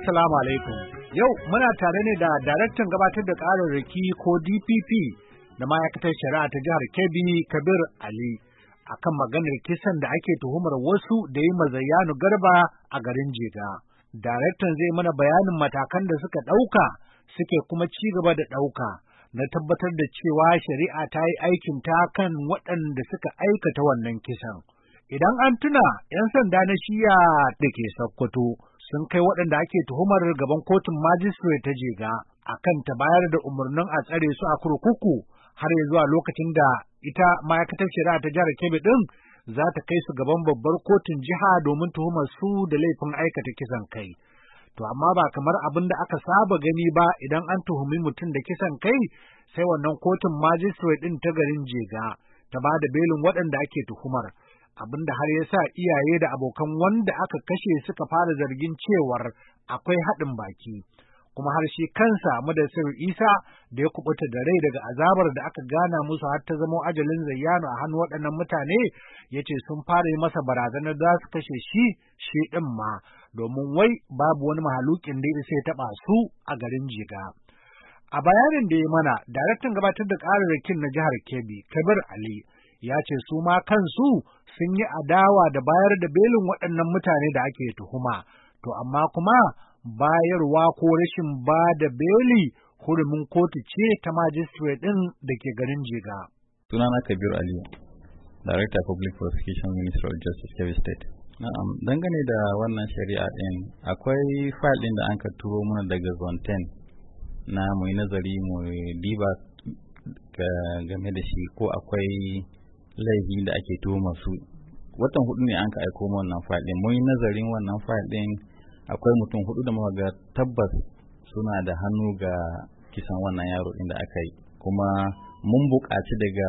Assalamu alaikum. Yau muna tare ne da daraktan gabatar da ƙararraki ko DPP da ma'aikatar shari'a ta jihar Kebbi Kabir Ali akan maganar kisan da ake tuhumar wasu da yi Zayyanu Garba a garin Jega. Daraktan zai mana bayanin matakan da suka ɗauka suke kuma ci gaba da ɗauka na tabbatar da cewa shari'a ta yi aikin ta kan waɗanda suka aikata wannan kisan. Idan an tuna, 'yan sanda na shiya da ke Sokoto sun kai waɗanda ake tuhumar gaban kotun magistrate ta Jega akan ta bayar da umarnin a tsare su a kurkuku har ya zuwa lokacin da ita ma'aikatar shari'a ta jihar Kebbi ɗin za ta kai su gaban babbar kotun jiha domin tuhumar su da laifin aikata kisan kai. To amma ba kamar abin da aka saba gani ba idan an tuhumi mutum da kisan kai sai wannan kotun magistrate ɗin ta garin Jega ta ba da belin waɗanda ake tuhumar. Abin da har ya sa iyaye da abokan wanda aka kashe suka fara zargin cewar akwai haɗin baki, kuma har shi kansa Mudassir Isa da ya kubuta da rai daga azabar da aka gana musu har ta zamo ajalin Zayyanu a hannun waɗannan mutane, ya ce sun fara yi masa barazanar za su kashe shi ɗin ma, domin wai babu wani mahalukin da ya sai taɓa su a garin Jega. A bayanin da ya mana, daraktan gabatar da ƙararrakin na jihar Kebbi, Kabir Ali, ya ce su ma kansu sun yi adawa da bayar da belin waɗannan mutane da ake tuhuma, to amma kuma bayarwa ko rashin ba da beli hurumin kotu ce ta magistrate ɗin da ke garin Jega. Sunana Kabir Ali, Director Public Prosecution Ministry of Justice, Kebbi State. Dangane da wannan shari'a ɗin, akwai fayil ɗin da an ka turo mana daga Zone 10 na mu yi nazari mu diba game da shi ko akwai laifi da ake tuhuma su. Watan hudu ne an ka aiko wannan fayil din, mun yi nazarin wannan fayil din, akwai mutum hudu da muka ga tabbas suna da hannu ga kisan wannan yaro din da aka yi, kuma mun buƙaci daga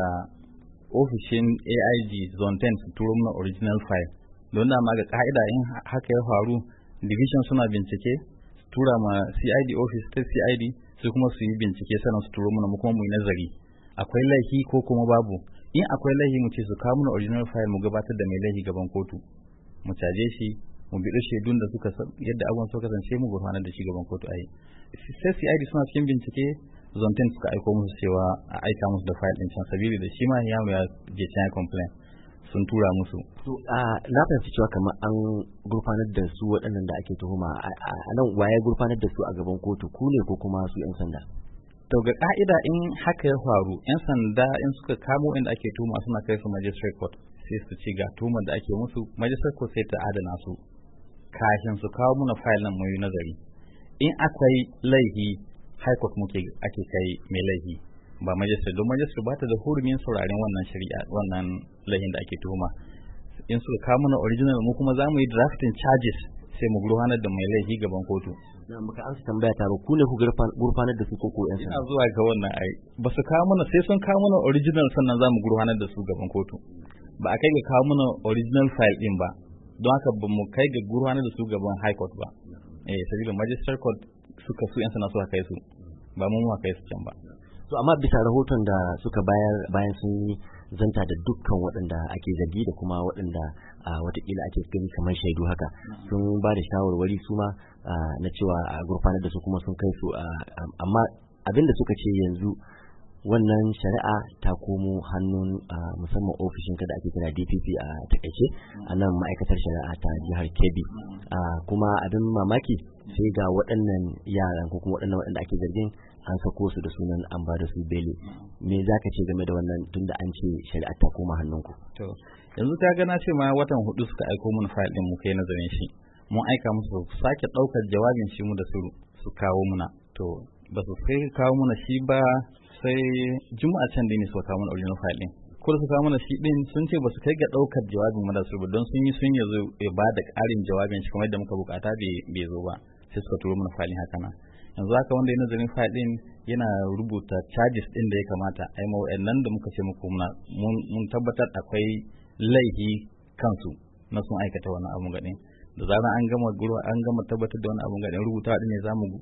ofishin AIG Zone 10 su turo mana original file, don da ma ga ka'ida in haka ya faru division suna bincike su tura ma CID office ta CID su kuma su yi bincike sannan su turo mana mu kuma mu yi nazari akwai laifi ko kuma babu. In akwai laifi mu ce su kawo mana original file mu gabatar da mai laifi gaban kotu, mu caje shi, mu bi shaidun da suka yadda abubuwan suka kasance mu gurfanar da shi gaban kotu ai. Sai CID suna cikin bincike, Zone 10 suka aiko musu cewa a aika musu da file din can sabili da shi ma yaro ya je can complain sun tura musu. To na fahimci cewa kamar an gurfanar da su waɗannan da ake tuhuma a nan waye gurfanar da su a gaban kotu, ku ne ko kuma su 'yan sanda? To ga ka'ida in haka ya faru, 'yan sanda in suka kamo inda ake tuma suna kai su magistrate court sai su ce ga tumar da ake musu, magistrate court sai ta adana su kafin su kawo muna file nan mu yi nazari. In akwai laifi high court ake kai mai laifi ba magistrate, don magistrate ba ta da hurumin sauraren wannan shari'a wannan laifin da ake tuhuma. In suka kawo muna original mu kuma za mu yi drafting charges sai mu gurfanar da mai laifi gaban kotu. Na muka an tambaya ta ba ku ne ku gurfanar da su ko yan sanda? Ina zuwa ga wannan ai ba su kawo mana sai sun kawo mana original sannan za mu gurfanar da su gaban kotu. Ba a kai ga kawo mana original file din ba, don haka ba mu kai ga gurfanar da su gaban high court ba. Sabida magistrate court suka su yan sanda suka kai su ba mu ma kai su can ba. To amma bisa rahoton da suka bayar bayan sun zanta da dukkan waɗanda ake zargi da kuma waɗanda watakila ake gani kamar shaidu haka, sun ba da shawarwari su ma na cewa a gurfanar da su kuma sun kai su, amma abinda suka ce yanzu wannan shari'a ta komo hannun musamman ofishin da ake kira DPP a takaice a nan ma'aikatar shari'a ta jihar Kebbi, kuma abin mamaki sai ga waɗannan yaran ko kuma waɗanda ake zargin an sako su da sunan an ba da su beli. Me za ka ce game da wannan tunda an ce shari'a ta koma hannunku? To yanzu ka ga na ce ma watan hudu suka aiko mun file din mu kai nazarin shi, mun aika musu sake ɗaukar jawabin shi mu da su kawo muna, to ba su kai kawo muna shi ba sai juma'a can da ne suka kawo mana original file din. Ko da suka kawo mana shi din sun ce ba su kai ga ɗaukar jawabin mu da su ba, don sun yazo ya ba da ƙarin jawabin shi kamar yadda muka bukata bai zo ba, sai suka turo mana file haka na. Yanzu haka wanda ya nazarin file din yana rubuta charges din da ya kamata ai ma waɗannan da muka ce muku mun tabbatar akwai laifi kansu na sun aikata wannan abun gadin. Da zaran an gama tabbatar da wannan abun gadin rubuta din ne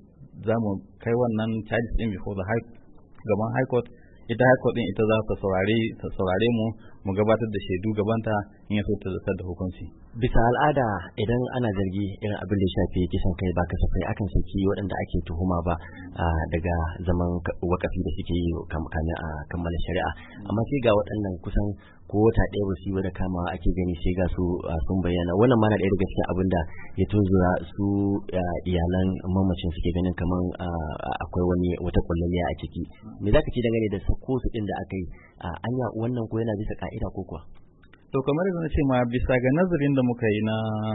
zamu kai wannan charges din before the gaban high court. Ita high court din ita za ta saurare mu mu gabatar da shaidu gabanta in ya so ta zartar da hukunci. Bisa al'ada idan ana zargi irin abin da ya shafi kisan kai ba kasafai akan saki waɗanda ake tuhuma ba daga zaman wakafi da suke yi kamin a kammala shari'a, amma sai ga waɗannan kusan ko wata ɗaya ba su yi da kama ake gani sai ga su sun bayyana. Wannan ma na ɗaya daga cikin abin da ya tunzura su iyalan mamacin suke ganin kamar akwai wata kullalliya a ciki. Me za ka ci dangane da sako su ɗin da aka yi? Anya wannan ko yana bisa ka'ida ko kuwa? To kamar yadda na ce ma bisa ga nazarin da muka yi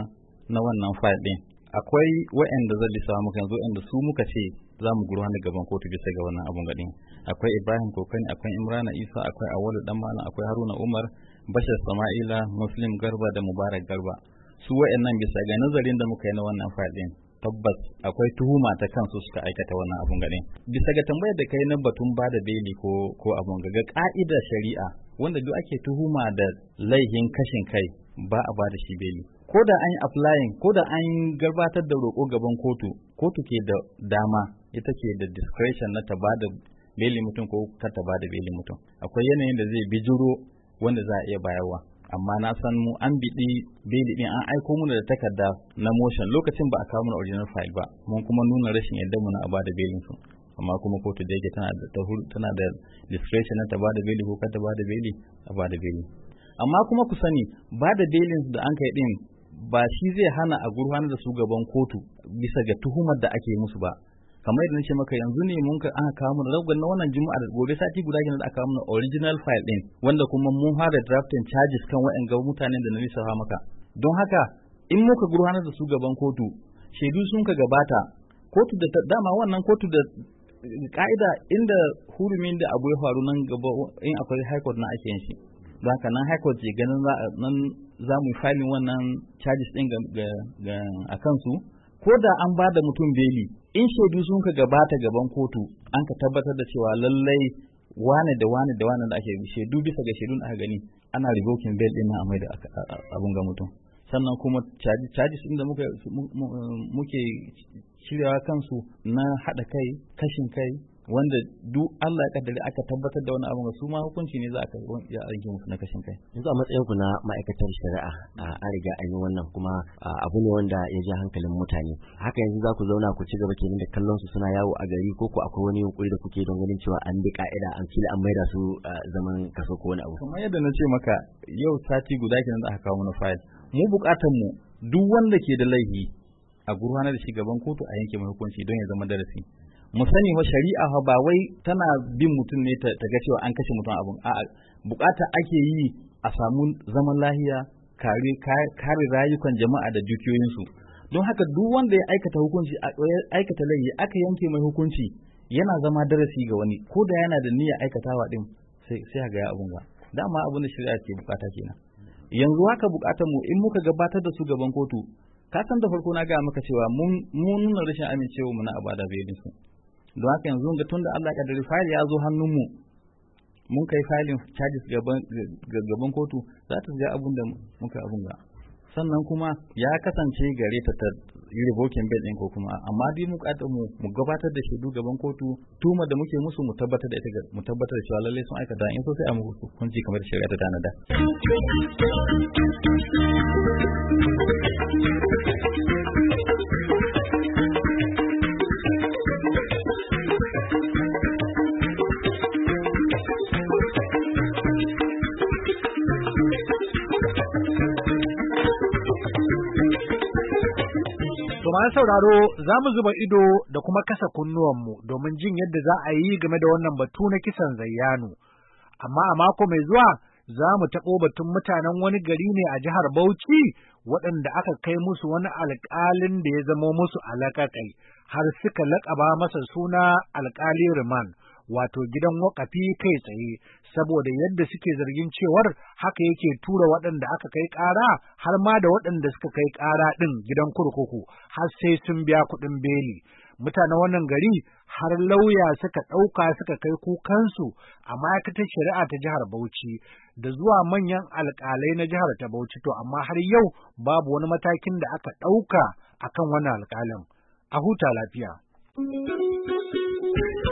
na wannan file ɗin, akwai waɗanda zan lissafa muka yanzu waɗanda su muka ce za mu gurfanar gaban kotu bisa ga wannan abun gadin. Akwai Ibrahim Kokani, akwai Imrana Isa, akwai Awalu Dan Malam, akwai Haruna Umar, Bashir Sama'ila, Muslim Garba da Mubarak Garba. Su waɗannan bisa ga nazarin da muka yi na wannan file ɗin, tabbas akwai tuhuma ta kansu suka aikata wannan abun gadin. Bisa ga tambayar da kai na batun ba da beli ko abun ga ka'idar shari'a wanda duk ake tuhuma da laihin kashin kai ba a ba da shi beli. Ko da an yi applying, ko da an gabatar da roƙo gaban kotu ke da dama, ita ke da discretion na ta ba da beli mutum ko kar ta ba da beli mutum. Akwai yanayin da zai bijiro wanda za a iya bayarwa. Amma na san mu an biɗi beli ɗin an aiko mana da takarda na motion lokacin ba a kawo mana original file ba, mun kuma nuna rashin yadda mu na a ba da belin su. Amma kuma kotu da yake tana da discretion na ta ba da beli ko kar ta ba da beli, a ba da beli. Amma kuma ku sani ba da belin da an kai ɗin ba shi zai hana a gurfanar da su gaban kotu bisa ga tuhumar da ake musu ba. Kamar yadda nace maka yanzu ne mun ka aka kawo mana ragon na wannan juma'a da gobe sati guda kenan da aka kawo mana original file din wanda kuma mun fara drafting charges kan waɗanda mutanen da na lissafa maka. Don haka in muka gurfanar da su gaban kotu shaidu sun ka gabata kotu da dama wannan kotu da ka'ida inda hurumin da abu ya faru nan gaba in akwai high court na ake yin shi. Don haka nan high court ce ganin nan za mu filing wannan charges din a kansu, ko da an ba da mutum beli in shaidu sun ka gabata gaban kotu an ka tabbatar da cewa lallai wane da ake shaidu bisa ga shaidun aka gani ana revoking bail din na amai da abun ga mutum. Sannan kuma charges din da muke shiryawa kansu na haɗa kai, kashin kai, wanda duk Allah ya kaddare aka tabbatar da wani abu su ma hukunci ne za a ya rage musu na kashin kai. Yanzu a matsayin ku na ma'aikatar shari'a an riga an yi wannan kuma abu ne wanda ya ja hankalin mutane. Haka yanzu za ku zauna ku ci gaba kenan da kallon su suna yawo a gari ko akwai wani yunkuri da kuke don ganin cewa an bi ka'ida an kila an maida su zaman kaso ko wani abu. Kamar yadda na ce maka yau sati guda kenan da aka kawo mana file. Mu bukatan mu duk wanda ke da laifi a gurfanar da shi gaban kotu a yanke mai hukunci don ya zama darasi. Mu sani wa shari'a ba wai tana bin mutum ne ta ga cewa an kashe mutum abun a'a bukata ake yi a samu zaman lahiya, kare rayukan jama'a da dukiyoyinsu. Don haka duk wanda ya aikata hukunci aikata laifi aka yanke mai hukunci yana zama darasi ga wani ko da yana da niyyar aikatawa din sai ga ya abun ga dama abun da shari'a ke bukata kenan. Yanzu haka bukatar mu in muka gabatar da su gaban kotu ka san da farko na ga maka cewa mun nuna rashin amincewa mu na abada bayin su. Don haka yanzu ga tunda Allah ya kaddari file ya zo hannunmu mun kai filing charges gaban kotu za ta ga abun da muka abun ga sannan kuma ya kasance gare ta yi revoking bail din ko kuma amma dai mu gabatar da shaidu gaban kotu tuma da muke musu mu tabbatar da ita mu tabbatar da cewa lalle sun aikata in so sai a mu hukunci kamar da shari'a ta tanada. Masu sauraro za mu zuba ido da kuma kasa kunnuwanmu domin jin yadda za a yi game da wannan batu na kisan Zayyanu. Amma a mako mai zuwa za mu taɓo batun mutanen wani gari ne a jihar Bauchi waɗanda aka kai musu wani alƙalin da ya zama musu alaƙaƙai har suka laƙaba masa suna alƙali Riman, wato gidan waƙafi kai tsaye, saboda yadda suke zargin cewar haka yake tura waɗanda aka kai ƙara har ma da waɗanda suka kai ƙara ɗin gidan kurkuku har sai sun biya kuɗin beli. Mutanen wannan gari har lauya suka ɗauka suka kai kukansu a ma'aikatar shari'a ta jihar Bauchi da zuwa manyan alƙalai na jihar ta Bauchi, to amma har yau babu wani matakin da aka ɗauka akan wannan alƙalin. A huta lafiya.